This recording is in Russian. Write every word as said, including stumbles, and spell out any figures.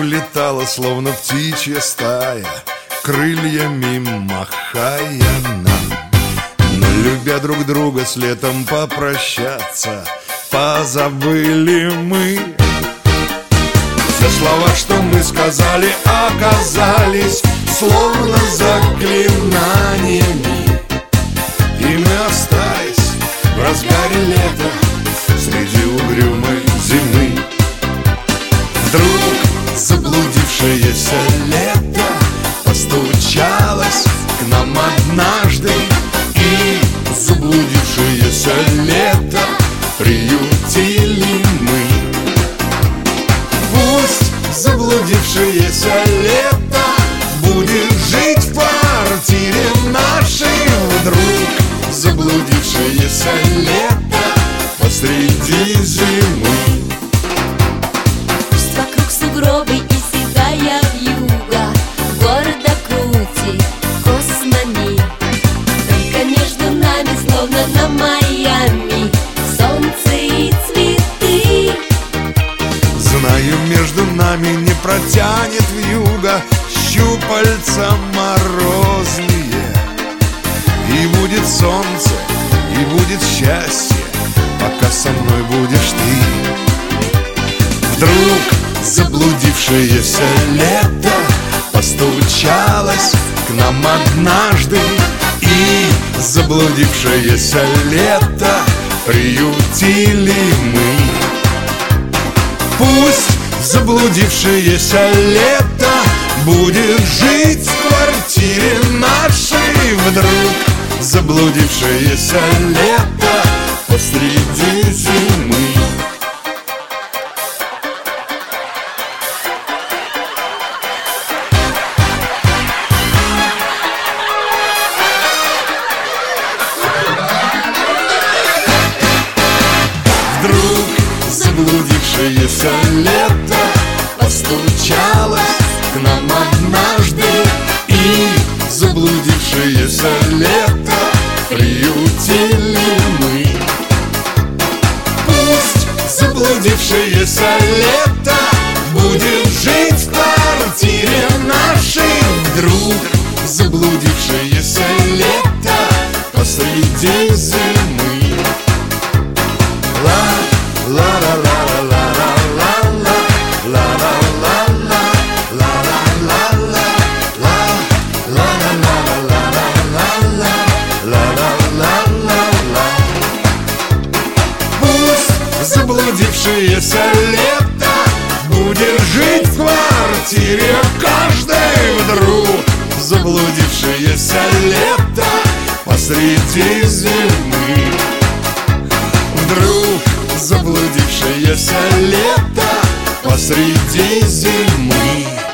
улетала, словно птичья стая, крыльями махая нам. Но, любя друг друга, с летом попрощаться позабыли мы. Все слова, что мы сказали, оказались словно заклинаниями, и мы остались в разгаре лета среди угрюмой зимы. Вдруг заблудившееся лето постучалось к нам однажды, и заблудившееся лето приютили мы. Пусть заблудившееся лето будет жить в квартире нашей. Вдруг заблудившееся лето посреди зимы. Пусть вокруг сугробы и седая вьюга, города крути, космони. Только между нами, словно на Майами, солнце и цветы. Знаю, между нами не протянет вьюга щупальца морозные. И будет солнце, и будет счастье, пока со мной будешь ты. Вдруг заблудившееся лето постучалось к нам однажды, и заблудившееся лето приютили мы. Пусть заблудившееся лето будет жить в квартире нашей. Вдруг заблудившееся лето посреди зимы. Вдруг заблудившееся лето постучалось к нам однажды, и заблудившееся лето приютили мы. Пусть заблудившееся лето будет жить в квартире нашей. Вдруг заблудившееся лето посреди зимы. Заблудившееся лето будет жить в квартире каждой. Вдруг заблудившееся лето посреди зимы. Вдруг заблудившееся лето посреди зимы.